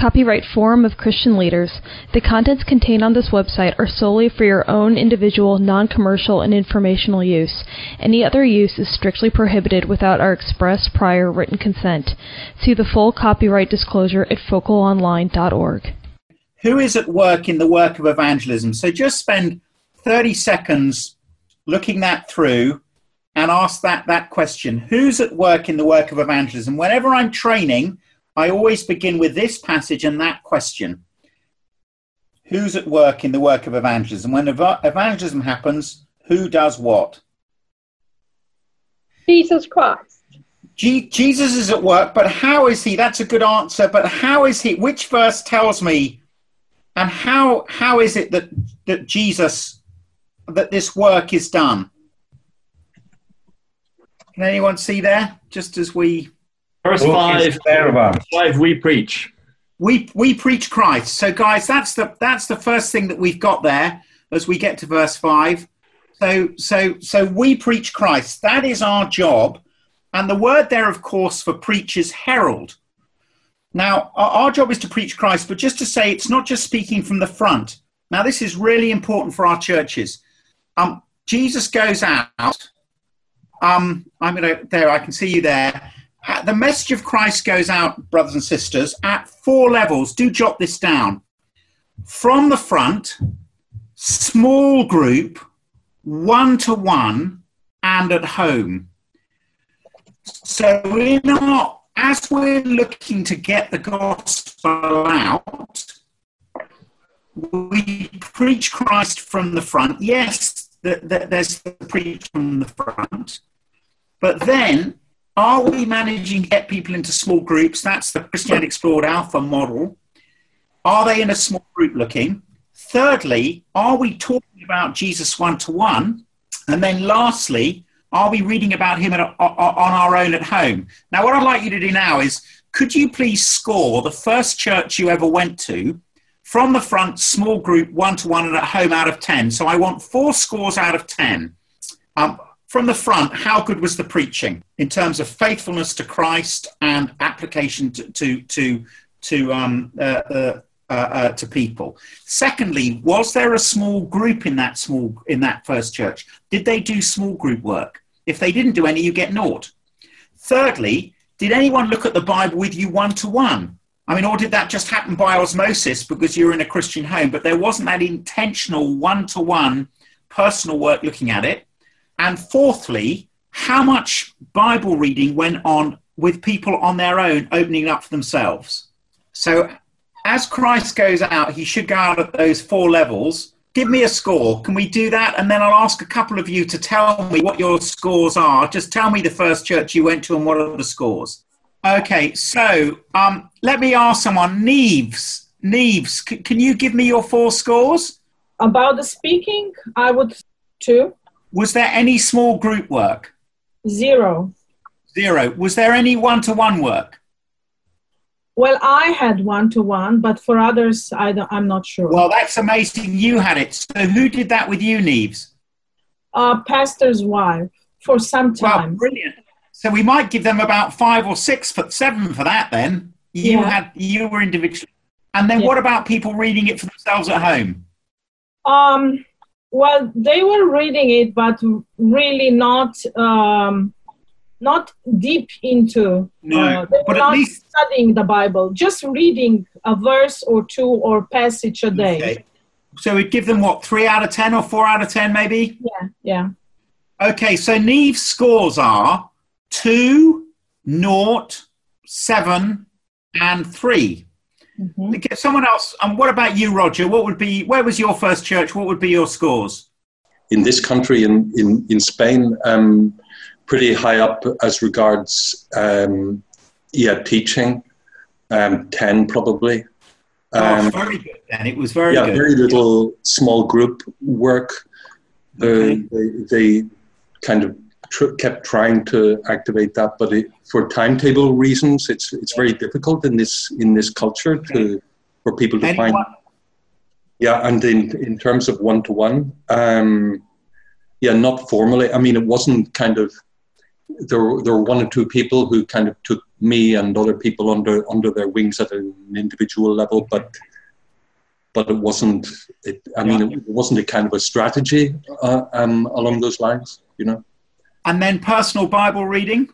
copyright Forum of Christian Leaders. The contents contained on this website are solely for your own individual, non-commercial, and informational use. Any other use is strictly prohibited without our express prior written consent. See the full copyright disclosure at focalonline.org. Who is at work in the work of evangelism? So just spend 30 seconds looking that through and ask that question. Who's at work in the work of evangelism? Whenever I'm training, I always begin with this passage and that question. Who's at work in the work of evangelism? When evangelism happens, who does what? Jesus Christ. Jesus is at work, but how is he? That's a good answer, but how is he? Which verse tells me, and how is it that Jesus, that this work is done? Can anyone see there? Just as we... Verse 5, we preach. We preach Christ. So guys, that's the first thing that we've got there as we get to verse 5. So we preach Christ. That is our job. And the word there, of course, for preach is herald. Now, our job is to preach Christ, but just to say, it's not just speaking from the front. Now, this is really important for our churches. Jesus goes out. I can see you there. The message of Christ goes out, brothers and sisters, at 4 levels. Do jot this down. From the front, small group, one-to-one, and at home. So as we're looking to get the gospel out, we preach Christ from the front. Yes, there's the preach from the front. But then, are we managing to get people into small groups? That's the Christianity Explored Alpha model. Are they in a small group looking? Thirdly, are we talking about Jesus one-to-one? And then lastly, are we reading about him on our own at home? Now, what I'd like you to do now is, could you please score the first church you ever went to from the front, small group, one-to-one, and at home out of 10? So I want 4 scores out of 10. From the front, how good was the preaching in terms of faithfulness to Christ and application to people? Secondly, was there a small group in that first church? Did they do small group work? If they didn't do any, you get 0. Thirdly, did anyone look at the Bible with you one-to-one? I mean, or did that just happen by osmosis because you're in a Christian home, but there wasn't that intentional one-to-one personal work looking at it? And fourthly, how much Bible reading went on with people on their own, opening up for themselves? So as Christ goes out, he should go out at those 4 levels. Give me a score. Can we do that? And then I'll ask a couple of you to tell me what your scores are. Just tell me the first church you went to and what are the scores. Okay, so let me ask someone. Neves, can you give me your 4 scores? About the speaking, I would 2. Was there any small group work? 0. 0. Was there any one-to-one work? Well, I had one-to-one, but for others, I'm not sure. Well, that's amazing you had it. So who did that with you, Neves? Pastor's wife, for some time. Well, brilliant. So we might give them about 5 or 6, 7 for that then. You were individual. And then what about people reading it for themselves at home? Well, they were reading it, but really not deep into. No, they were but at not least studying the Bible, just reading a verse or 2 or passage a day. Okay. So we'd give them what, 3 out of 10 or 4 out of 10 maybe? Yeah. Okay, so Neve's scores are 2, 0, 7, and 3. Mm-hmm. Get someone else. And what about you, Roger? Where was your first church? What would be your scores? In this country, in Spain, pretty high up as regards teaching, 10 probably. Very good. And it was very good. Very little small group work. They kind of kept trying to activate that, but for timetable reasons, it's very difficult in this culture for people to find. Yeah, and in terms of one-to-one, not formally. I mean, it wasn't kind of there were one or two people who kind of took me and other people under their wings at an individual level, but it wasn't. It wasn't a kind of a strategy along those lines, you know. And then personal Bible reading.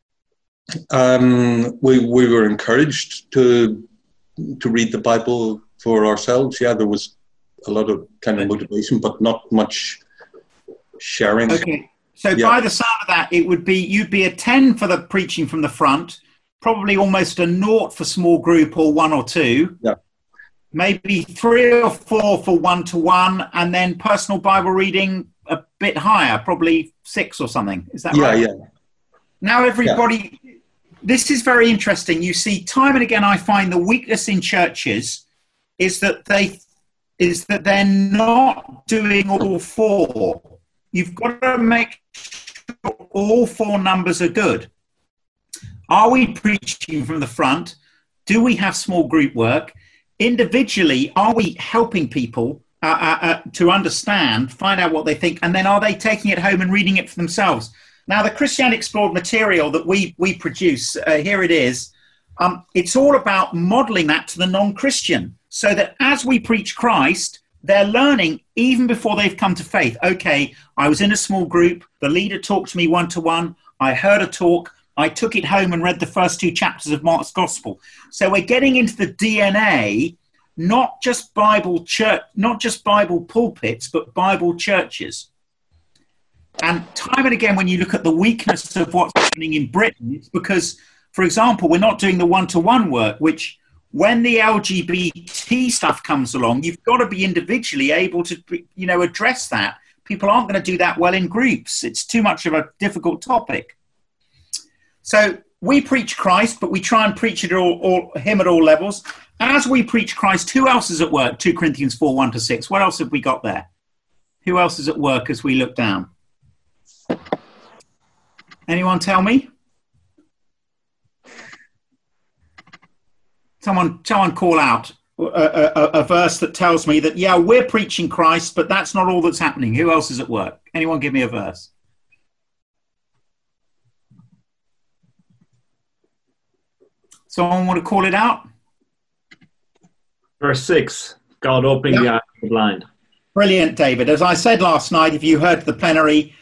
We were encouraged to read the Bible for ourselves. Yeah, there was a lot of kind of motivation, but not much sharing. Okay. So by the sound of that, you'd be a 10 for the preaching from the front, probably almost a 0 for small group or 1 or 2. Yeah. Maybe 3 or 4 for one-to-one, and then personal Bible reading a bit higher, probably 6 or something. Is that right? Yeah. Now everybody, this is very interesting. You see, time and again, I find the weakness in churches is that they're not doing all 4. You've got to make sure all 4 numbers are good. Are we preaching from the front? Do we have small group work? Individually, are we helping people to understand, find out what they think, and then are they taking it home and reading it for themselves? Now, the Christianity Explored material that we produce, here it is, it's all about modeling that to the non-Christian, so that as we preach Christ, they're learning even before they've come to faith. Okay, I was in a small group, the leader talked to me one-to-one, I heard a talk, I took it home and read the first 2 chapters of Mark's Gospel. So we're getting into the DNA, not just Bible pulpits, but Bible churches. And time and again, when you look at the weakness of what's happening in Britain, it's because, for example, we're not doing the one-to-one work, which when the LGBT stuff comes along, you've got to be individually able to, address that. People aren't going to do that well in groups. It's too much of a difficult topic. So we preach Christ, but we try and preach him at all levels. As we preach Christ, who else is at work? 2 Corinthians 4, 1-6. What else have we got there? Who else is at work as we look down? Anyone tell me? Someone call out a verse that tells me that, we're preaching Christ, but that's not all that's happening. Who else is at work? Anyone give me a verse? Someone want to call it out? Verse 6, God opening the eyes of the blind. Brilliant, David. As I said last night, if you heard the plenary,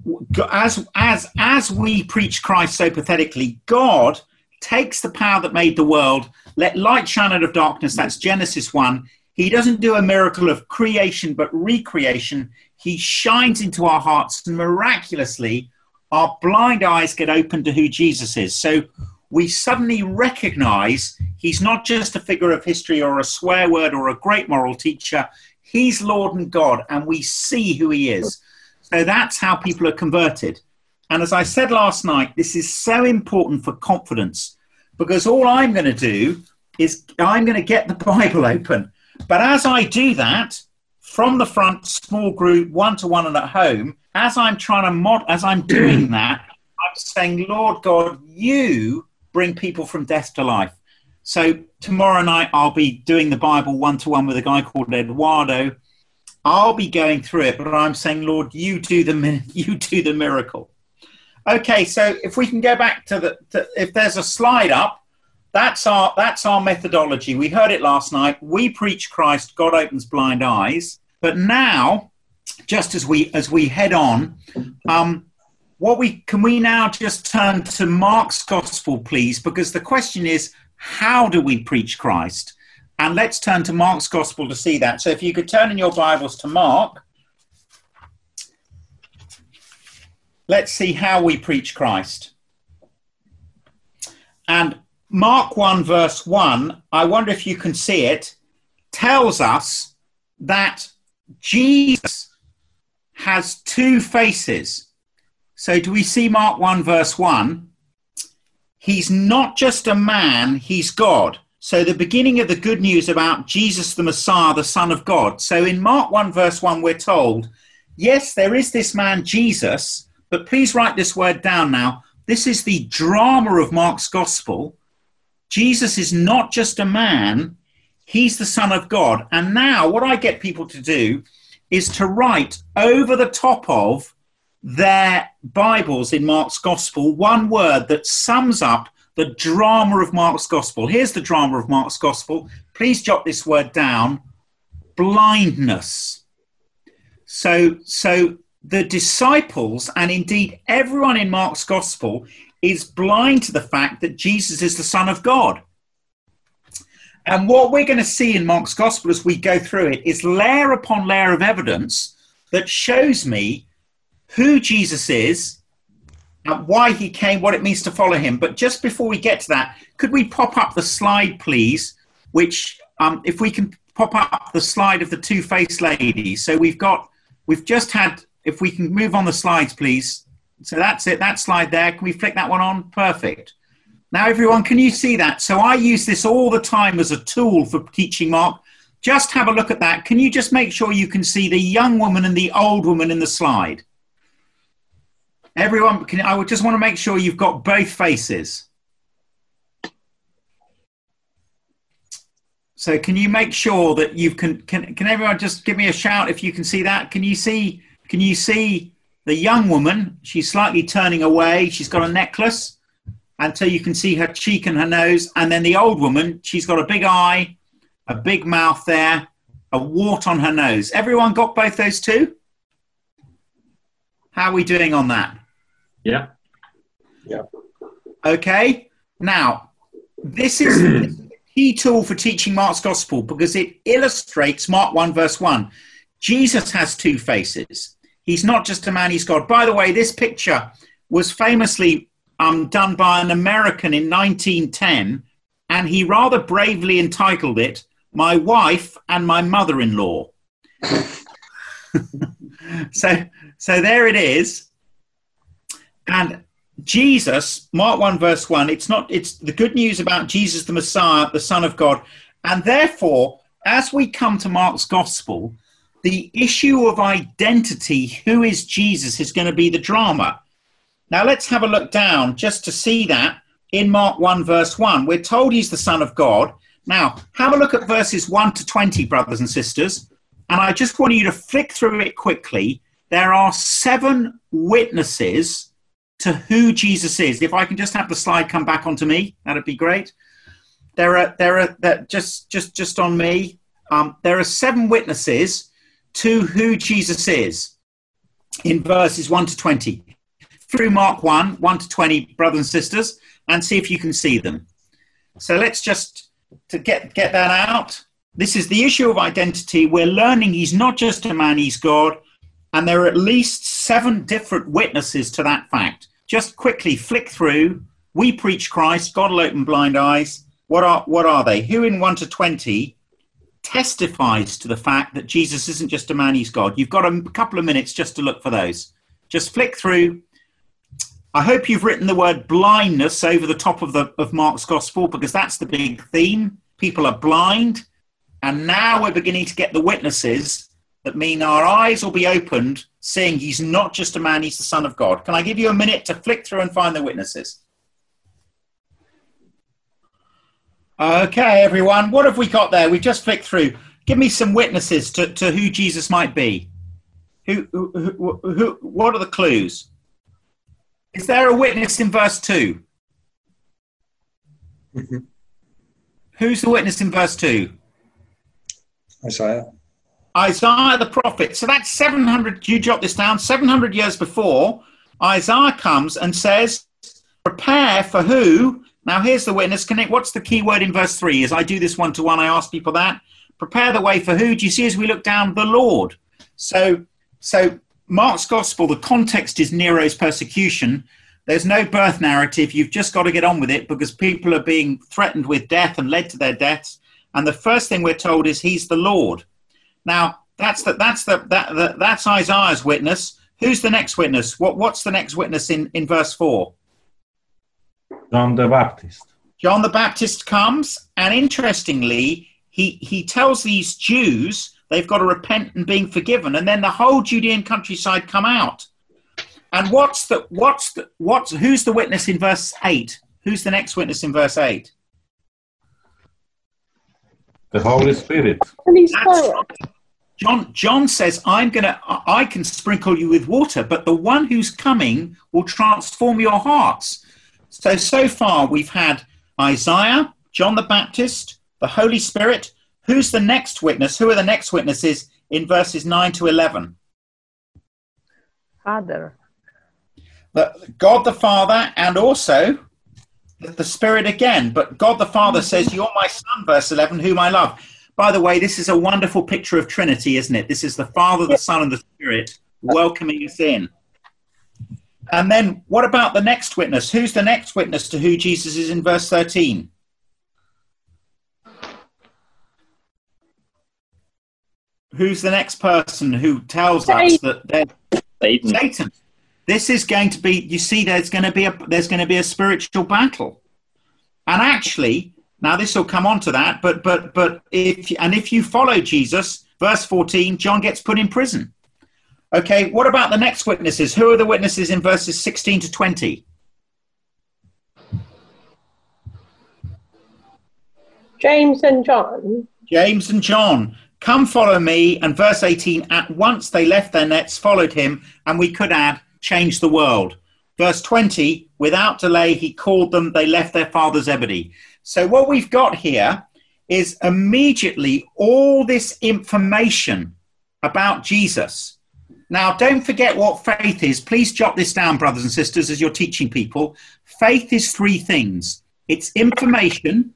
as we preach Christ so pathetically, God takes the power that made the world, let light shine out of darkness, that's Genesis 1. He doesn't do a miracle of creation, but recreation. He shines into our hearts, and miraculously, our blind eyes get open to who Jesus is. So we suddenly recognize he's not just a figure of history or a swear word or a great moral teacher. He's Lord and God, and we see who he is. So that's how people are converted. And as I said last night, this is so important for confidence, because all I'm going to do is I'm going to get the Bible open. But as I do that, from the front, small group, one-to-one and at home, as I'm doing that, I'm saying, Lord God, you bring people from death to life. So tomorrow night, I'll be doing the Bible one-to-one with a guy called Eduardo. I'll be going through it, but I'm saying, Lord, you do the miracle. Okay, so if we can go back to if there's a slide up, that's our methodology. We heard it last night. We preach Christ, God opens blind eyes. But now, just as we head on, can we now just turn to Mark's Gospel, please? Because the question is, how do we preach Christ? And let's turn to Mark's Gospel to see that. So if you could turn in your Bibles to Mark, let's see how we preach Christ. And Mark 1 verse 1, I wonder if you can see it, tells us that Jesus has 2 faces. So do we see Mark 1 verse 1? He's not just a man, he's God. So the beginning of the good news about Jesus the Messiah, the Son of God. So in Mark 1 verse 1, we're told, yes, there is this man Jesus, but please write this word down now. This is the drama of Mark's Gospel. Jesus is not just a man, he's the Son of God. And now what I get people to do is to write over the top of their Bibles in Mark's Gospel one word that sums up the drama of Mark's Gospel. Here's the drama of Mark's Gospel. Please jot this word down. Blindness. So the disciples, and indeed everyone in Mark's Gospel, is blind to the fact that Jesus is the Son of God. And what we're going to see in Mark's Gospel as we go through it is layer upon layer of evidence that shows me who Jesus is, and why he came, what it means to follow him. But just before we get to that, could we pop up the slide, please? Which, if we can pop up the slide of the two-faced ladies. So we've just had, if we can move on the slides, please. So that's it, that slide there. Can we flick that one on? Perfect. Now, everyone, can you see that? So I use this all the time as a tool for teaching Mark. Just have a look at that. Can you just make sure you can see the young woman and the old woman in the slide? Everyone, I would just want to make sure you've got both faces. So can you make sure that you can everyone just give me a shout if you can see that? Can you see the young woman? She's slightly turning away. She's got a necklace until you can see her cheek and her nose. And then the old woman, she's got a big eye, a big mouth there, a wart on her nose. Everyone got both those two? How are we doing on that? Yeah. Yeah. Okay. Now, this is a key tool for teaching Mark's Gospel because it illustrates Mark 1 verse 1. Jesus has two faces. He's not just a man, he's God. By the way, this picture was famously done by an American in 1910, and he rather bravely entitled it, "My Wife and My Mother-in-Law." So there it is. And Jesus, Mark 1 verse 1, it's the good news about Jesus the Messiah, the Son of God. And therefore, as we come to Mark's Gospel, the issue of identity, who is Jesus, is going to be the drama. Now let's have a look down just to see that in Mark 1 verse 1. We're told he's the Son of God. Now, have a look at verses 1 to 20, brothers and sisters. And I just want you to flick through it quickly. There are 7 witnesses to who Jesus is. If I can just have the slide come back onto me, that'd be great. There are just on me. There are 7 witnesses to who Jesus is in verses 1 to 20. Through Mark 1 to 20, brothers and sisters, and see if you can see them. So let's just to get that out. This is the issue of identity. We're learning he's not just a man, he's God. And there are at least 7 different witnesses to that fact. Just quickly flick through. We preach Christ. God will open blind eyes. What are they? Who in 1 to 20 testifies to the fact that Jesus isn't just a man, he's God? You've got a couple of minutes just to look for those. Just flick through. I hope you've written the word blindness over the top of Mark's Gospel, because that's the big theme. People are blind. And now we're beginning to get the witnesses that mean our eyes will be opened, seeing he's not just a man, he's the Son of God. Can I give you a minute to flick through and find the witnesses? Okay, everyone, what have we got there? We've just flicked through. Give me some witnesses to who Jesus might be. What are the clues? Is there a witness in verse 2? Mm-hmm. Who's the witness in verse 2? Isaiah. Isaiah the prophet. So that's 700, you jot this down, 700 years before, Isaiah comes and says, prepare for who? Now here's the witness. What's the key word in verse 3? As I do this one-to-one, I ask people that. Prepare the way for who? Do you see as we look down? The Lord. So Mark's Gospel, the context is Nero's persecution. There's no birth narrative. You've just got to get on with it because people are being threatened with death and led to their deaths. And the first thing we're told is he's the Lord. Now, that's Isaiah's witness. Who's the next witness? What's the next witness in verse 4? John the Baptist. John the Baptist comes, and interestingly, he tells these Jews they've got to repent and being forgiven, and then the whole Judean countryside come out. And who's the witness in verse 8? Who's the next witness in verse 8? The Holy Spirit. That's right. John says, I can sprinkle you with water, but the one who's coming will transform your hearts. So far we've had Isaiah, John the Baptist, the Holy Spirit. Who's the next witness? Who are the next witnesses in verses 9 to 11? Father. God the Father, and also the Spirit again. But God the Father says, you're my son, verse 11, whom I love. By the way, this is a wonderful picture of Trinity, isn't it? This is the Father, the Son, and the Spirit welcoming us in. And then what about the next witness? Who's the next witness to who Jesus is in verse 13? Who's the next person who tells us that there's Satan? This is going to be, you see, there's going to be a spiritual battle. And actually, now this will come on to that, but if you follow Jesus, verse 14, John gets put in prison. Okay, what about the next witnesses? Who are the witnesses in verses 16 to 20? James and John. James and John. Come follow me. And verse 18, at once they left their nets, followed him, and we could add, changed the world. Verse 20, without delay, he called them, they left their father Zebedee. So what we've got here is immediately all this information about Jesus. Now, don't forget what faith is. Please jot this down, brothers and sisters, as you're teaching people. Faith is three things. It's information.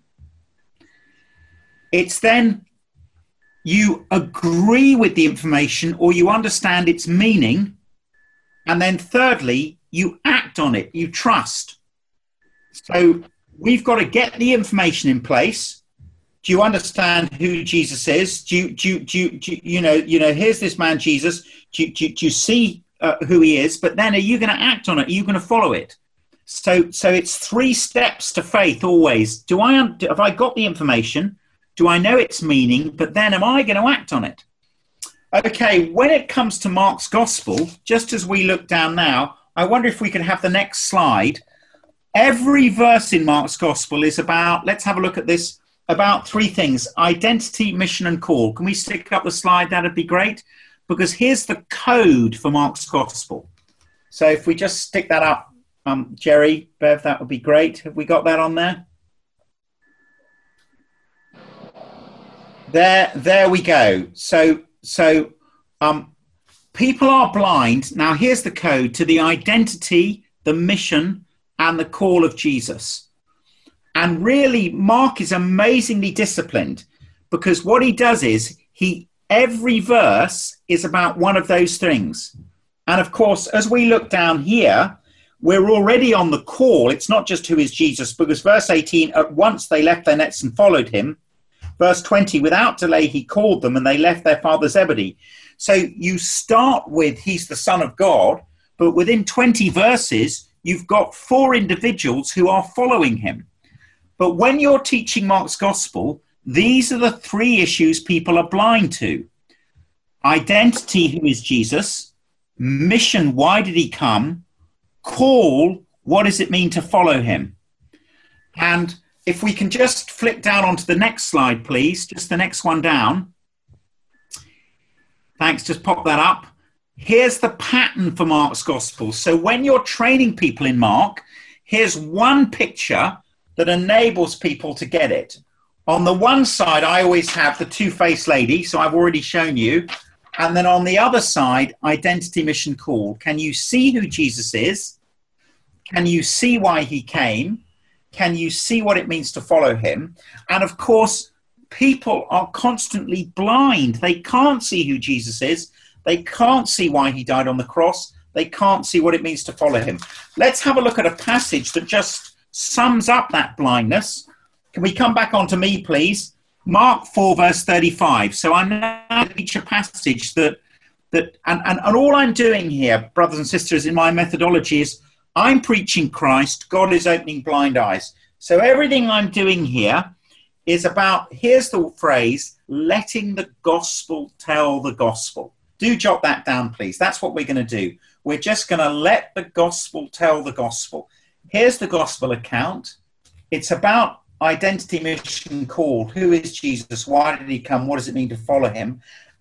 It's then you agree with the information or you understand its meaning. And then thirdly, you act on it. You trust. So we've got to get the information in place. Do you understand who Jesus is? Do you know, here's this man, Jesus. Do you see who he is? But then are you going to act on it? Are you going to follow it? So it's three steps to faith always. Have I got the information? Do I know its meaning? But then am I going to act on it? Okay, when it comes to Mark's gospel, just as we look down now, I wonder if we could have the next slide. Every verse in Mark's gospel is about, let's have a look at this, about three things: identity, mission, and call. Can we stick up the slide? That'd be great, because here's the code for Mark's gospel. So if we just stick that up, Jerry, Bev, that would be great. Have we got that on there? There we go. So people are blind. Now here's the code to the identity, the mission, and the call of Jesus. And really, Mark is amazingly disciplined, because what he does is every verse is about one of those things. And of course, as we look down here, we're already on the call. It's not just who is Jesus, because verse 18, at once they left their nets and followed him. Verse 20, without delay, he called them and they left their father Zebedee. So you start with he's the Son of God, but within 20 verses, you've got four individuals who are following him. But when you're teaching Mark's gospel, these are the three issues people are blind to. Identity, who is Jesus? Mission, why did he come? Call, what does it mean to follow him? And if we can just flick down onto the next slide, please, just the next one down. Thanks, just pop that up. Here's the pattern for Mark's gospel. So when you're training people in Mark, here's one picture that enables people to get it. On the one side, I always have the two-faced lady, so I've already shown you. And then on the other side, identity, mission, call. Can you see who Jesus is? Can you see why he came? Can you see what it means to follow him? And of course, people are constantly blind. They can't see who Jesus is. They can't see why he died on the cross. They can't see what it means to follow him. Let's have a look at a passage that just sums up that blindness. Can we come back on to me, please? Mark 4, verse 35. So I'm now going to teach a passage that all I'm doing here, brothers and sisters, in my methodology is I'm preaching Christ. God is opening blind eyes. So everything I'm doing here is about, here's the phrase, letting the gospel tell the gospel. Do jot that down, please. That's what we're going to do. We're just going to let the gospel tell the gospel. Here's the gospel account. It's about identity, mission, call. Who is Jesus? Why did he come? What does it mean to follow him?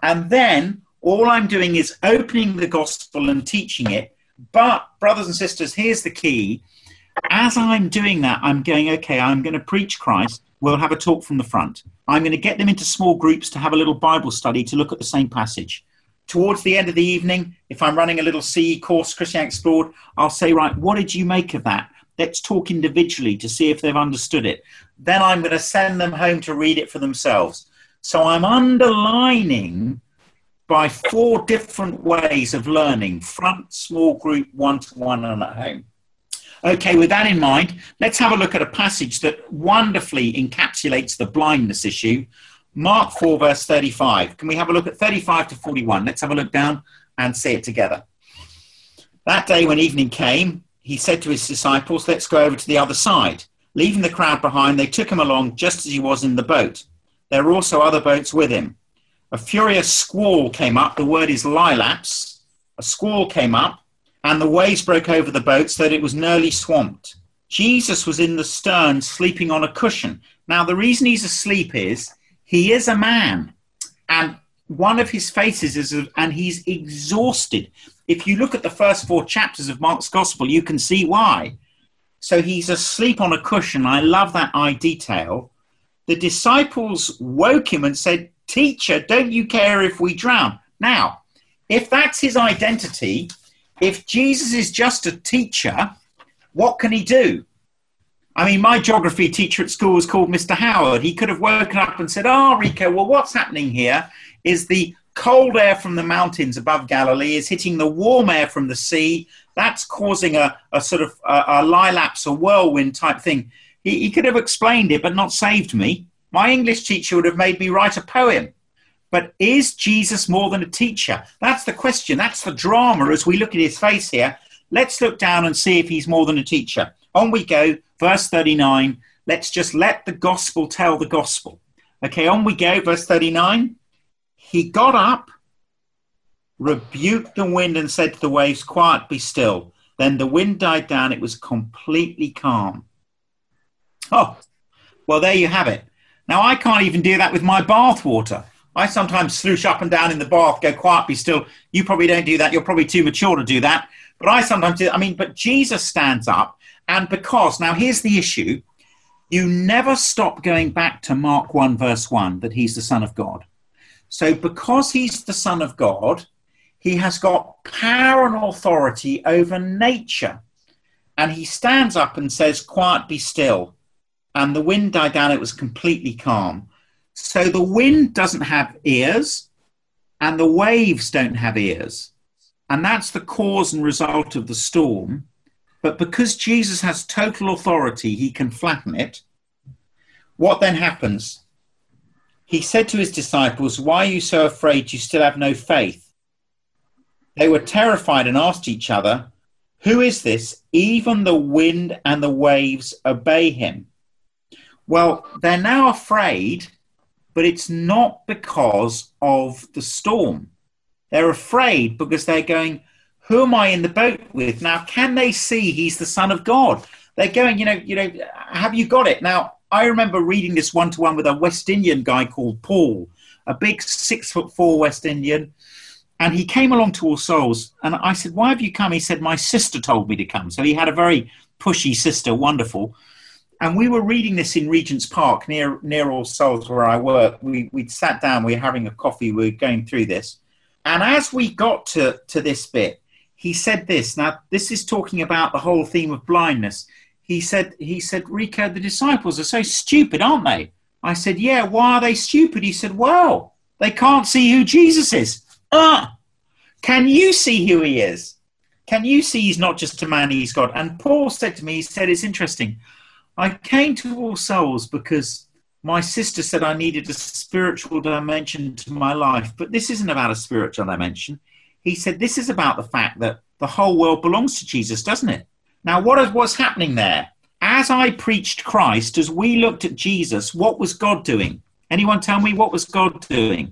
And then all I'm doing is opening the gospel and teaching it. But, brothers and sisters, here's the key. As I'm doing that, I'm going, okay, I'm going to preach Christ. We'll have a talk from the front. I'm going to get them into small groups to have a little Bible study to look at the same passage. Towards the end of the evening, if I'm running a little CE course, Christianity Explored, I'll say, right, what did you make of that? Let's talk individually to see if they've understood it. Then I'm going to send them home to read it for themselves. So I'm underlining by 4 different ways of learning: front, small group, one-to-one, and at home. Okay, with that in mind, let's have a look at a passage that wonderfully encapsulates the blindness issue. Mark 4, verse 35. Can we have a look at 35 to 41? Let's have a look down and see it together. That day when evening came, he said to his disciples, let's go over to the other side. Leaving the crowd behind, they took him along just as he was in the boat. There were also other boats with him. A furious squall came up. The word is lilaps. A squall came up, and the waves broke over the boat so that it was nearly swamped. Jesus was in the stern, sleeping on a cushion. Now, the reason he's asleep is he is a man, and one of his faces is, and he's exhausted. If you look at the first 4 chapters of Mark's Gospel, you can see why. So he's asleep on a cushion. I love that eye detail. The disciples woke him and said, "Teacher, don't you care if we drown?" Now, if that's his identity, if Jesus is just a teacher, what can he do? I mean, my geography teacher at school was called Mr. Howard. He could have woken up and said, "Oh, Rico, well, what's happening here is the cold air from the mountains above Galilee is hitting the warm air from the sea. That's causing a sort of a lilaps, a whirlwind type thing." He could have explained it, but not saved me. My English teacher would have made me write a poem. But is Jesus more than a teacher? That's the question. That's the drama as we look at his face here. Let's look down and see if he's more than a teacher. On we go, verse 39. Let's just let the gospel tell the gospel. Okay, on we go, verse 39. He got up, rebuked the wind and said to the waves, "Quiet, be still." Then the wind died down. It was completely calm. Oh, well, there you have it. Now, I can't even do that with my bath water. I sometimes sloosh up and down in the bath, go, "Quiet, be still." You probably don't do that. You're probably too mature to do that. But I sometimes do. But Jesus stands up, and because, now here's the issue, you never stop going back to Mark 1, verse 1, that he's the Son of God. So because he's the Son of God, he has got power and authority over nature. And he stands up and says, "Quiet, be still." And the wind died down. It was completely calm. So the wind doesn't have ears and the waves don't have ears. And that's the cause and result of the storm. But because Jesus has total authority, he can flatten it. What then happens? He said to his disciples, "Why are you so afraid? You still have no faith." They were terrified and asked each other, "Who is this? Even the wind and the waves obey him." Well, they're now afraid, but it's not because of the storm. They're afraid because they're going, "Who am I in the boat with?" Now, can they see he's the Son of God? They're going, have you got it? Now, I remember reading this one-to-one with a West Indian guy called Paul, a big 6'4" West Indian. And he came along to All Souls. And I said, "Why have you come?" He said, "My sister told me to come." So he had a very pushy sister, wonderful. And we were reading this in Regent's Park near All Souls where I work. We'd sat down, we were having a coffee, we were going through this. And as we got to this bit, he said this. Now, this is talking about the whole theme of blindness. He said, "Rico, the disciples are so stupid, aren't they?" I said, "Yeah, why are they stupid?" He said, "Well, they can't see who Jesus is." Can you see who he is? Can you see he's not just a man, he's God? And Paul said to me, he said, it's interesting. I came to All Souls because my sister said I needed a spiritual dimension to my life, but this isn't about a spiritual dimension. He said, this is about the fact that the whole world belongs to Jesus, doesn't it? Now, what's happening there? As I preached Christ, as we looked at Jesus, what was God doing? Anyone tell me, what was God doing?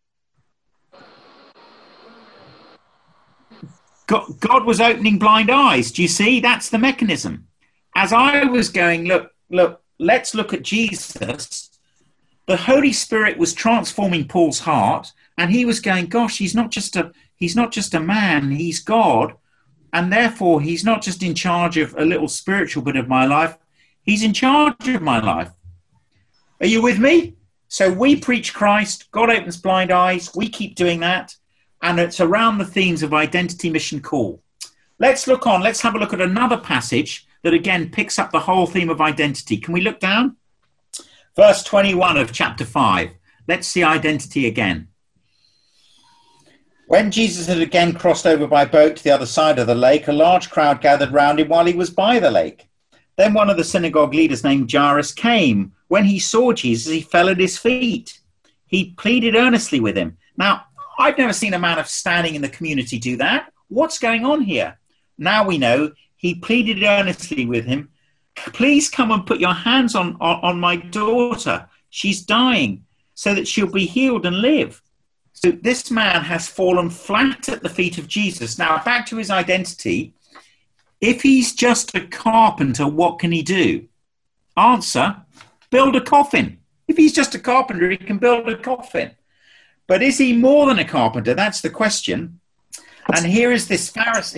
God was opening blind eyes. Do you see? That's the mechanism. As I was going, look, let's look at Jesus. the Holy Spirit was transforming Paul's heart, and he was going, gosh, he's not just a man, he's God, and therefore he's not just in charge of a little spiritual bit of my life, he's in charge of my life. Are you with me? So we preach Christ, God opens blind eyes, we keep doing that, and it's around the themes of identity, mission, call. Let's have a look at another passage that again picks up the whole theme of identity. Can we look down? Verse 21 of chapter 5. Let's see identity again. When Jesus had again crossed over by boat to the other side of the lake, a large crowd gathered round him while he was by the lake. Then one of the synagogue leaders named Jairus came. When he saw Jesus, he fell at his feet. He pleaded earnestly with him. Now, I've never seen a man standing in the community do that. What's going on here? Now we know he pleaded earnestly with him. Please come and put your hands on my daughter. She's dying, so that she'll be healed and live. So this man has fallen flat at the feet of Jesus. Now, back to his identity. If he's just a carpenter, what can he do? Answer, build a coffin. If he's just a carpenter, he can build a coffin. But is he more than a carpenter? That's the question. And here is this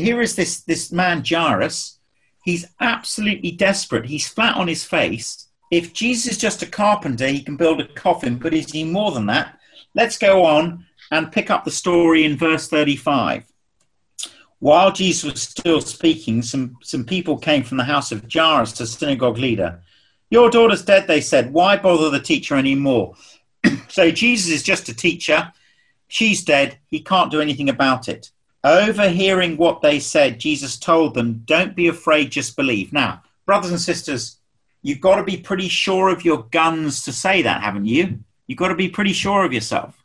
man Jairus. He's absolutely desperate. He's flat on his face. If Jesus is just a carpenter, he can build a coffin, but is he more than that? Let's go on and pick up the story in verse 35. While Jesus was still speaking, some people came from the house of Jairus, the synagogue leader. Your daughter's dead, they said. Why bother the teacher anymore? So Jesus is just a teacher. She's dead. He can't do anything about it. Overhearing what they said, Jesus told them, don't be afraid, just believe. Now, brothers and sisters, you've got to be pretty sure of your guns to say that, haven't you? You've got to be pretty sure of yourself.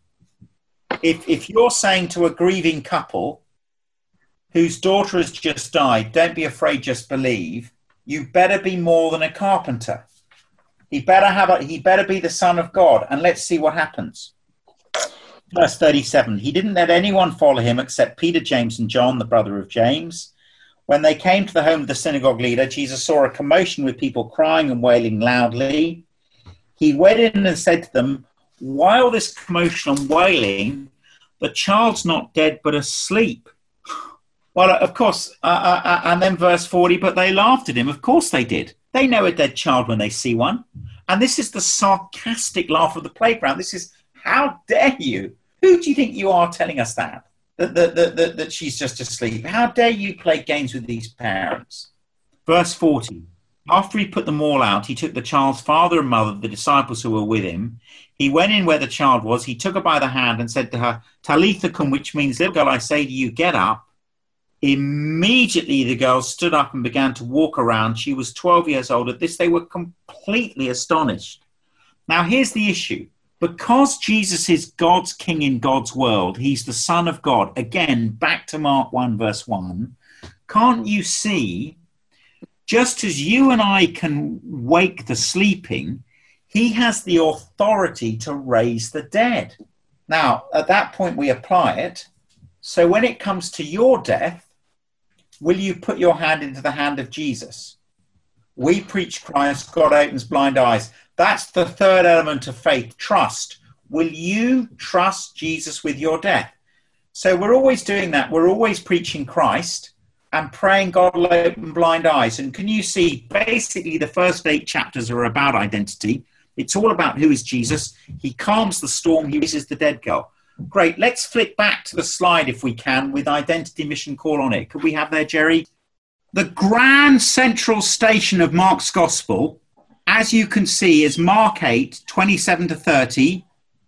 If you're saying to a grieving couple whose daughter has just died, don't be afraid, just believe, you better be more than a carpenter. He better be the Son of God. And let's see what happens. Verse 37, he didn't let anyone follow him except Peter, James, and John, the brother of James. When they came to the home of the synagogue leader, Jesus saw a commotion with people crying and wailing loudly. He went in and said to them, why all this commotion and wailing? The child's not dead, but asleep. Well, of course, and then verse 40, but they laughed at him. Of course they did. They know a dead child when they see one. And this is the sarcastic laugh of the playground. This is, how dare you? Who do you think you are telling us that she's just asleep? How dare you play games with these parents? Verse 40. After he put them all out, he took the child's father and mother, the disciples who were with him. He went in where the child was. He took her by the hand and said to her, Talitha cum, which means, little girl, I say to you, get up. Immediately the girl stood up and began to walk around. She was 12 years old. At this, they were completely astonished. Now, here's the issue. Because Jesus is God's king in God's world, he's the Son of God. Again, back to Mark 1, verse 1. Can't you see, just as you and I can wake the sleeping, he has the authority to raise the dead. Now, at that point, we apply it. So when it comes to your death, will you put your hand into the hand of Jesus? We preach Christ, God opens blind eyes. That's the third element of faith, trust. Will you trust Jesus with your death? So we're always doing that. We're always preaching Christ and praying God will open blind eyes. And can you see, basically the first 8 chapters are about identity. It's all about who is Jesus. He calms the storm. He raises the dead girl. Great. Let's flick back to the slide if we can with identity, mission, call on it. Could we have there, Jerry? The grand central station of Mark's gospel, as you can see, is Mark 8, 27 to 30,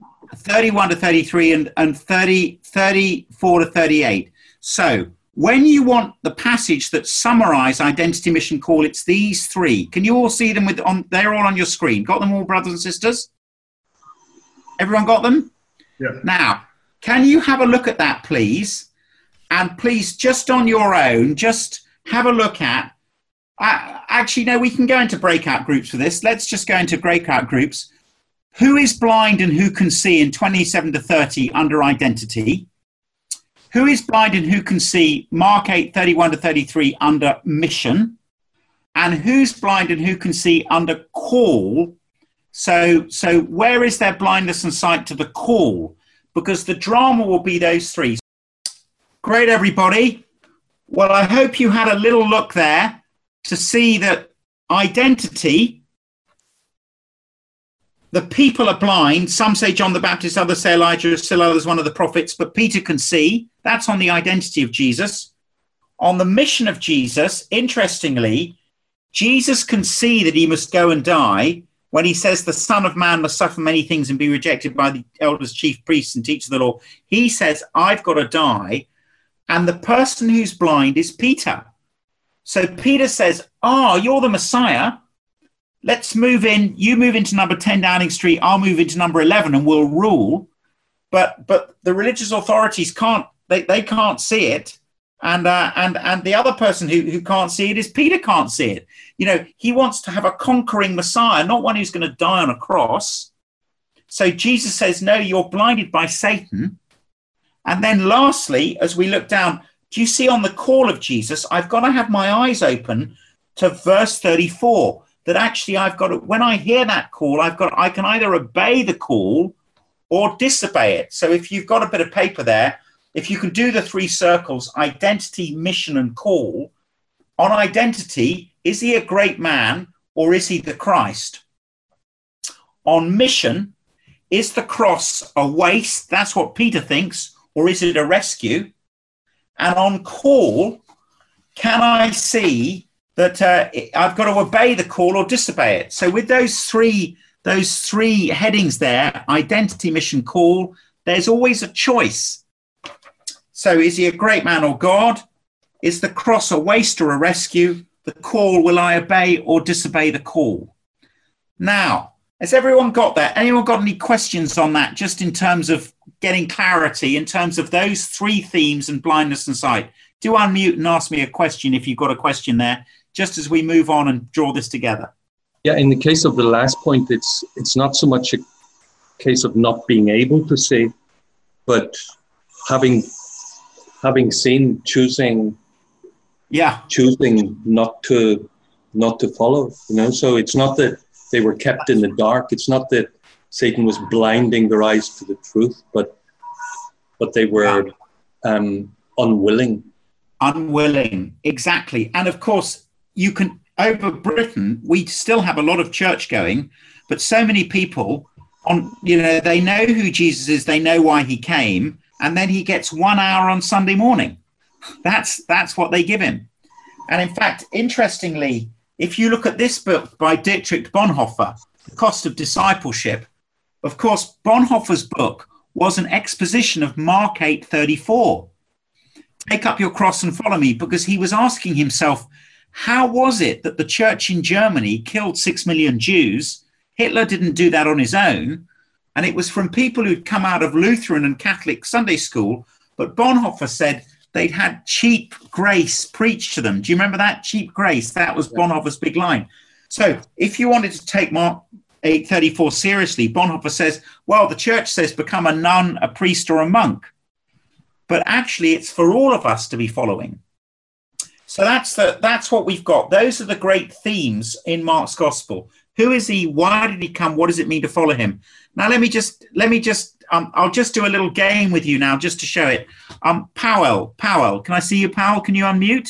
31 to 33, and 34 to 38. So when you want the passage that summarize identity, mission, call, it's these 3. Can you all see them? They're all on your screen. Got them all, brothers and sisters? Everyone got them? Yeah. Now, can you have a look at that, please? And please, just on your own, just have a look at. Actually, no, we can go into breakout groups for this. Let's just go into breakout groups. Who is blind and who can see in 27 to 30 under identity? Who is blind and who can see Mark 8, 31 to 33 under mission? And who's blind and who can see under call So where is their blindness and sight to the call? Because the drama will be those three. Great, everybody. Well, I hope you had a little look there to see that identity, the people are blind. Some say John the Baptist, others say Elijah, still others one of the prophets, but Peter can see. That's on the identity of Jesus. On the mission of Jesus, interestingly, Jesus can see that he must go and die when he says the Son of Man must suffer many things and be rejected by the elders, chief priests, and teachers of the law. He says, I've got to die. And the person who's blind is Peter. So Peter says, you're the Messiah. Let's move in. You move into number 10 Downing Street. I'll move into number 11 and we'll rule. But the religious authorities can't, they can't see it. And the other person who can't see it is Peter can't see it. You know, he wants to have a conquering Messiah, not one who's going to die on a cross. So Jesus says, no, you're blinded by Satan. And then lastly, as we look down, do you see on the call of Jesus, I've got to have my eyes open to verse 34, that actually I've got to, when I hear that call, I can either obey the call or disobey it. So if you've got a bit of paper there, if you can do the three circles, identity, mission, and call. On identity, is he a great man or is he the Christ? On mission, is the cross a waste? That's what Peter thinks. Or is it a rescue? And on call, can I see that I've got to obey the call or disobey it? So with those three headings there, identity, mission, call, there's always a choice. So is he a great man or God? Is the cross a waste or a rescue? The call, will I obey or disobey the call? Now, has everyone got that? Anyone got any questions on that, just in terms of getting clarity, in terms of those three themes and blindness and sight? Do unmute and ask me a question if you've got a question there, just as we move on and draw this together. Yeah, in the case of the last point, it's not so much a case of not being able to see, but having seen, choosing not to follow, you know. So it's not that they were kept in the dark. It's not that Satan was blinding their eyes to the truth, but they were unwilling. Unwilling, exactly. And of course, you can, over Britain, we still have a lot of church going, but so many people they know who Jesus is, they know why he came, and then he gets 1 hour on Sunday morning. That's what they give him. And in fact, interestingly, if you look at this book by Dietrich Bonhoeffer, The Cost of Discipleship, of course, Bonhoeffer's book was an exposition of Mark 8:34. Take up your cross and follow me, because he was asking himself, how was it that the church in Germany killed 6 million Jews? Hitler didn't do that on his own. And it was from people who'd come out of Lutheran and Catholic Sunday school. But Bonhoeffer said they'd had cheap grace preached to them. Do you remember that? Cheap grace. That was Bonhoeffer's big line. So if you wanted to take Mark 8:34 seriously, Bonhoeffer says, well, the church says become a nun, a priest, or a monk. But actually, it's for all of us to be following. So that's what we've got. Those are the great themes in Mark's gospel. Who is he? Why did he come? What does it mean to follow him? Now, let me just, I'll just do a little game with you now, just to show it. Powell, can I see you, Powell? Can you unmute?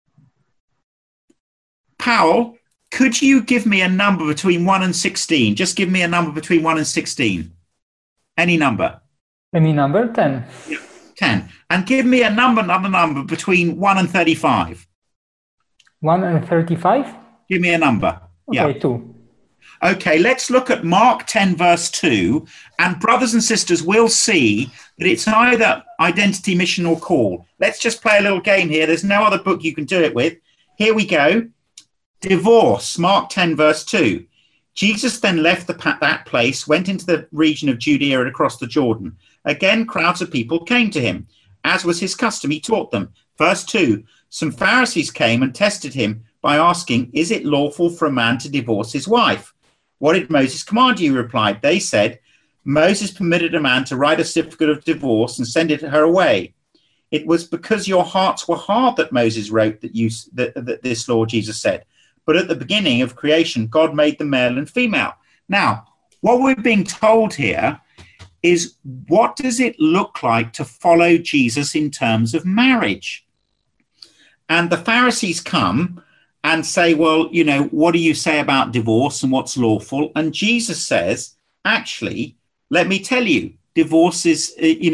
Powell, could you give me a number between 1 and 16? Just give me a number between 1 and 16. Any number. Any number, 10. Yeah, 10. And give me another number between 1 and 35. 1 and 35? Give me a number. Okay, yeah. 2. Okay, let's look at Mark 10, verse 2. And brothers and sisters, we'll see that it's either identity, mission, or call. Let's just play a little game here. There's no other book you can do it with. Here we go. Divorce, Mark 10, verse 2. Jesus then left that place, went into the region of Judea and across the Jordan. Again, crowds of people came to him. As was his custom, he taught them. Verse 2. Some Pharisees came and tested him by asking, is it lawful for a man to divorce his wife? What did Moses command you? He replied. They said, Moses permitted a man to write a certificate of divorce and send her away. It was because your hearts were hard that Moses wrote that this law, Jesus said. But at the beginning of creation, God made them male and female. Now, what we're being told here is, what does it look like to follow Jesus in terms of marriage? And the Pharisees come and say, well, you know, what do you say about divorce and what's lawful? And Jesus says, actually, let me tell you, divorce is,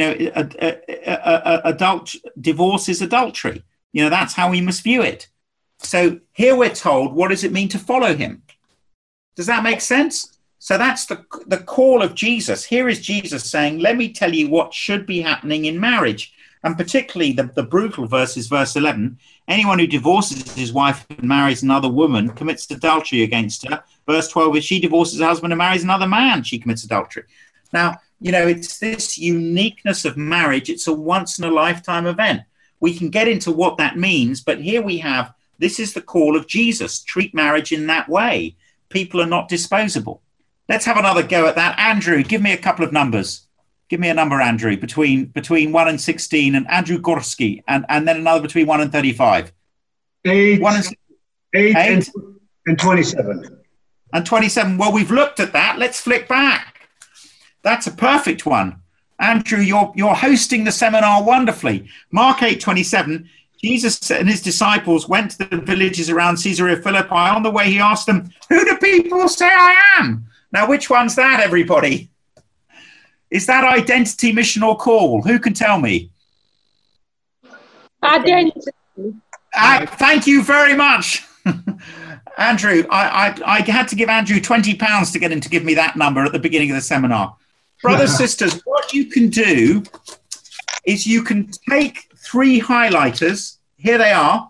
divorce is adultery. You know, that's how we must view it. So here we're told, what does it mean to follow him? Does that make sense? So that's the call of Jesus. Here is Jesus saying, let me tell you what should be happening in marriage. And particularly the brutal verse is verse 11. Anyone who divorces his wife and marries another woman commits adultery against her. Verse 12, if she divorces her husband and marries another man, she commits adultery. Now, you know, it's this uniqueness of marriage. It's a once in a lifetime event. We can get into what that means, but here we have, this is the call of Jesus. Treat marriage in that way. People are not disposable. Let's have another go at that. Andrew, give me a couple of numbers. Give me a number, Andrew, between 1 and 16, and Andrew Gorski, and then another between 1 and 35. 8, 8 and 27. And 27. Well, we've looked at that. Let's flick back. That's a perfect one. Andrew, you're hosting the seminar wonderfully. Mark 8:27. Jesus and his disciples went to the villages around Caesarea Philippi. On the way, he asked them, who do people say I am? Now, which one's that, everybody? Is that identity, mission, or call? Who can tell me? Identity. Thank you very much. Andrew, I had to give Andrew £20 to get him to give me that number at the beginning of the seminar. Brothers, sisters, what you can do is you can take 3 highlighters. Here they are.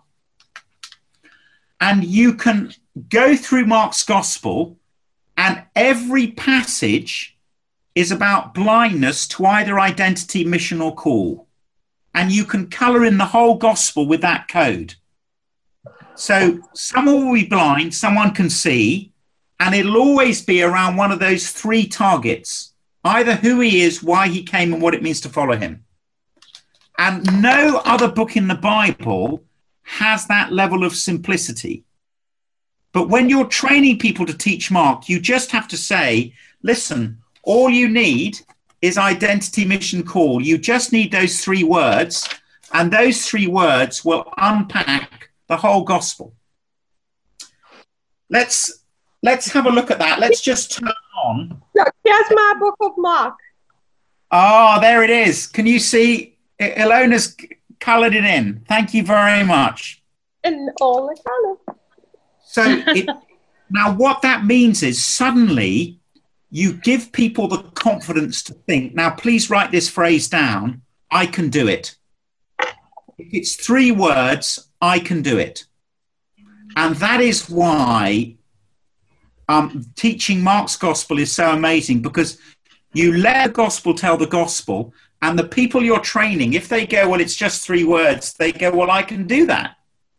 And you can go through Mark's gospel, and every passage is about blindness to either identity, mission, or call. And you can colour in the whole gospel with that code. So someone will be blind, someone can see, and it'll always be around one of those 3 targets, either who he is, why he came, and what it means to follow him. And no other book in the Bible has that level of simplicity. But when you're training people to teach Mark, you just have to say, listen, all you need is identity, mission, call. You just need those 3 words, and those 3 words will unpack the whole gospel. Let's have a look at that. Let's just turn on. Look, here's my book of Mark. Oh, there it is. Can you see? Ilona's coloured it in. Thank you very much. In all the colours. So now what that means is suddenly you give people the confidence to think, now please write this phrase down, I can do it. If it's 3 words, I can do it. And that is why teaching Mark's gospel is so amazing, because you let the gospel tell the gospel, and the people you're training, if they go, well, it's just 3 words, they go, well, I can do that.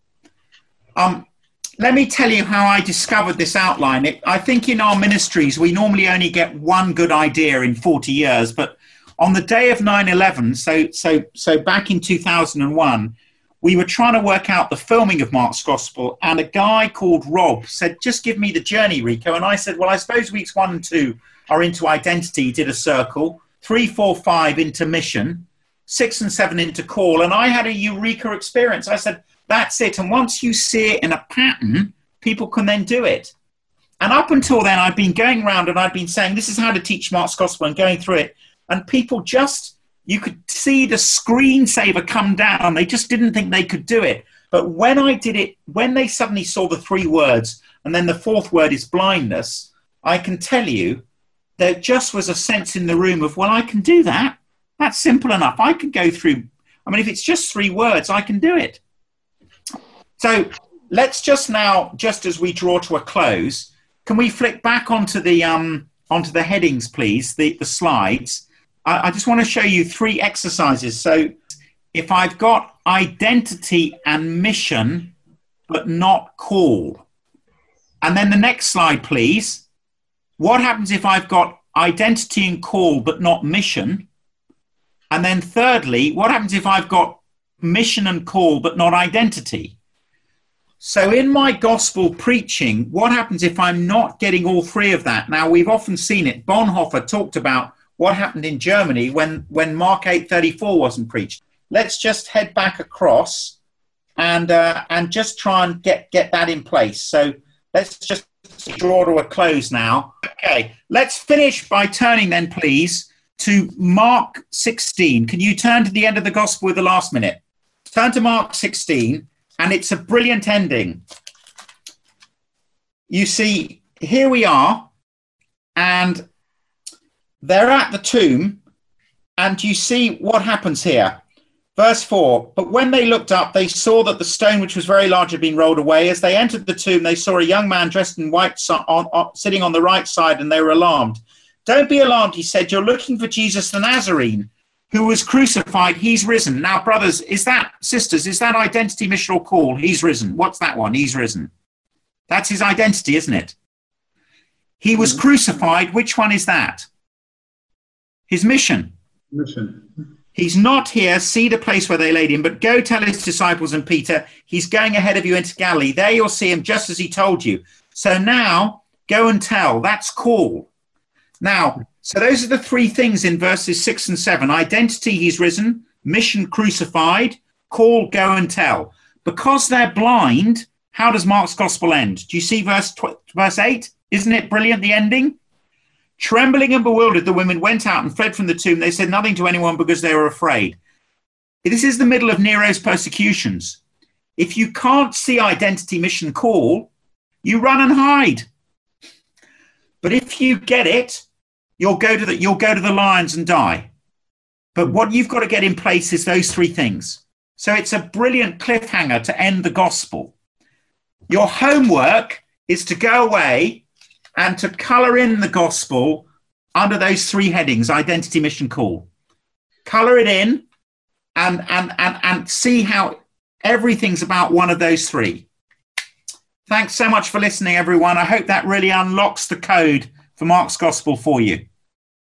Let me tell you how I discovered this outline. I think in our ministries, we normally only get one good idea in 40 years, but on the day of 9/11, so back in 2001, we were trying to work out the filming of Mark's Gospel, and a guy called Rob said, just give me the journey, Rico. And I said, well, I suppose weeks 1 and 2 are into identity, did a circle, 3, 4, 5 into mission, 6 and 7 into call. And I had a eureka experience. I said, that's it. And once you see it in a pattern, people can then do it. And up until then, I've been going around and I've been saying, this is how to teach Mark's Gospel, and going through it. And people just, you could see the screensaver come down. They just didn't think they could do it. But when I did it, when they suddenly saw the 3 words, and then the 4th word is blindness, I can tell you there just was a sense in the room of, well, I can do that. That's simple enough. I can go through. I mean, if it's just 3 words, I can do it. So let's just now, just as we draw to a close, can we flick back onto the headings, please, the slides? I just want to show you 3 exercises. So if I've got identity and mission, but not call. And then the next slide, please. What happens if I've got identity and call, but not mission? And then thirdly, what happens if I've got mission and call, but not identity? So in my gospel preaching, what happens if I'm not getting all three of that? Now, we've often seen it. Bonhoeffer talked about what happened in Germany when Mark 8:34 wasn't preached. Let's just head back across and just try and get that in place. So let's just draw to a close now. Okay, let's finish by turning then, please, to Mark 16. Can you turn to the end of the gospel with the last minute? Turn to Mark 16, and it's a brilliant ending. You see, here we are, and they're at the tomb, and you see what happens here. Verse 4, but when they looked up, they saw that the stone, which was very large, had been rolled away. As they entered the tomb, they saw a young man dressed in white sitting on the right side, and they were alarmed. Don't be alarmed, he said. You're looking for Jesus the Nazarene, who was crucified. He's risen. Now, brothers, sisters, is that identity, mission, or call? He's risen. What's that one? He's risen. That's his identity, isn't it? He was crucified. Which one is that? His mission. He's not here. See the place where they laid him, but go tell his disciples and Peter, he's going ahead of you into Galilee. There you'll see him just as he told you. So now go and tell. That's call. Now, so those are the three things in verses 6 and 7. Identity, he's risen. Mission, crucified. Call, go and tell. Because they're blind, how does Mark's gospel end? Do you see verse 8? Isn't it brilliant, the ending? Trembling and bewildered, the women went out and fled from the tomb. They said nothing to anyone because they were afraid. This is the middle of Nero's persecutions. If you can't see identity, mission, call, you run and hide. But if you get it, you'll go to the lions and die. But what you've got to get in place is those three things. So it's a brilliant cliffhanger to end the gospel. Your homework is to go away and to colour in the gospel under those three headings, identity, mission, call. Colour it in and see how everything's about one of those three. Thanks so much for listening, everyone. I hope that really unlocks the code for Mark's gospel for you.